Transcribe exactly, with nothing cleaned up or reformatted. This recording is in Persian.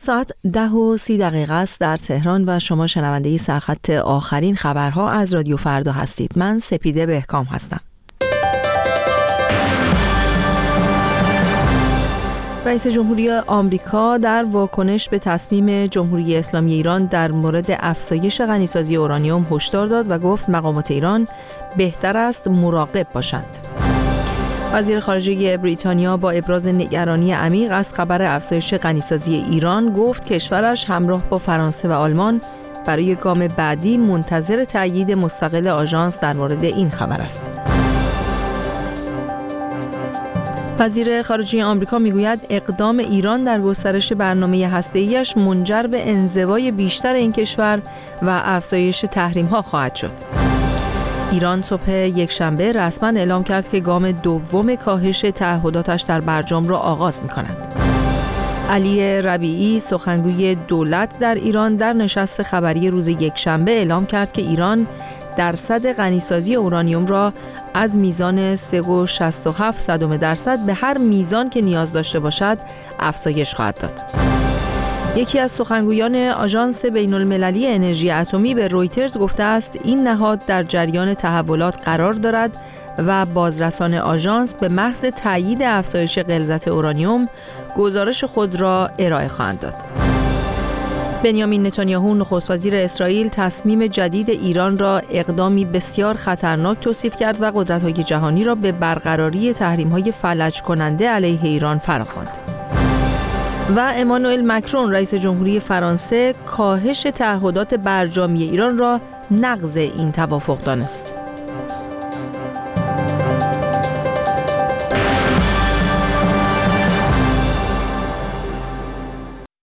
ساعت ده و سی دقیقه است در تهران و شما شنونده سرخط آخرین خبرها از رادیو فردا هستید. من سپیده بهکام هستم. رئیس جمهوری آمریکا در واکنش به تصمیم جمهوری اسلامی ایران در مورد افزایش غنیسازی اورانیوم هشدار داد و گفت مقامات ایران بهتر است مراقب باشند. وزیر خارجه بریتانیا با ابراز نگرانی عمیق از خبر افزایش غنیسازی ایران گفت کشورش همراه با فرانسه و آلمان برای گام بعدی منتظر تأیید مستقل آژانس در مورد این خبر است. وزیر خارجه آمریکا میگوید اقدام ایران در گسترش برنامه هسته‌ایش منجر به انزوای بیشتر این کشور و افزایش تحریم‌ها خواهد شد. ایران صبح یکشنبه رسما اعلام کرد که گام دوم کاهش تعهداتش در برجام را آغاز می‌کند. علی ربیعی سخنگوی دولت در ایران در نشست خبری روز یکشنبه اعلام کرد که ایران درصد غنیسازی اورانیوم را از میزان سه و شصت و هفت صدم درصد به هر میزان که نیاز داشته باشد افزایش خواهد داد. یکی از سخنگویان آژانس بین‌المللی انرژی اتمی به رویترز گفته است این نهاد در جریان تحولات قرار دارد و بازرسان آژانس به محض تأیید افزایش غلظت اورانیوم گزارش خود را ارائه خواهند داد. بنیامین نتانیاهو نخست وزیر اسرائیل تصمیم جدید ایران را اقدامی بسیار خطرناک توصیف کرد و قدرت‌های جهانی را به برقراری تحریم‌های فلج کننده علیه ایران فراخواند. و امانوئل مکرون رئیس جمهوری فرانسه کاهش تعهدات برجامی ایران را نقض این توافق دانست.